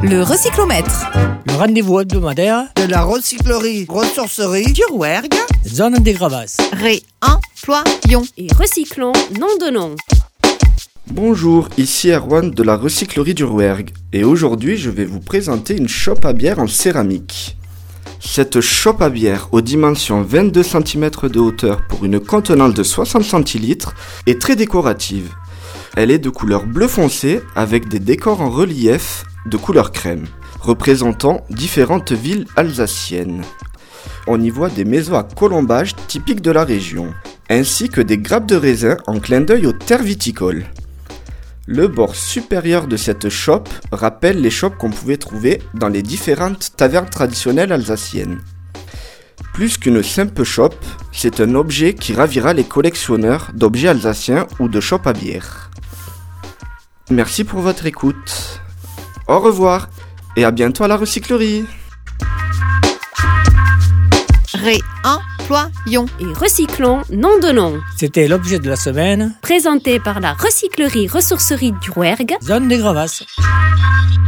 Le recyclomètre. Le rendez-vous hebdomadaire de la recyclerie ressourcerie du Rouergue, zone des Gravasses. Réemployons et recyclons, nom de nom. Bonjour, ici Erwan de la recyclerie du Rouergue et aujourd'hui je vais vous présenter une chope à bière en céramique. Cette chope à bière aux dimensions 22 cm de hauteur pour une contenance de 60 centilitres est très décorative. Elle est de couleur bleu foncé avec des décors en relief de couleur crème, représentant différentes villes alsaciennes. On y voit des maisons à colombage typiques de la région, ainsi que des grappes de raisin en clin d'œil aux terres viticoles. Le bord supérieur de cette chope rappelle les chopes qu'on pouvait trouver dans les différentes tavernes traditionnelles alsaciennes. Plus qu'une simple chope, c'est un objet qui ravira les collectionneurs d'objets alsaciens ou de chopes à bière. Merci pour votre écoute. Au revoir et à bientôt à la recyclerie. Réemployons et recyclons, nom de nom. C'était l'objet de la semaine, Présenté par la recyclerie ressourcerie du Rouergue, zone des Gravasses.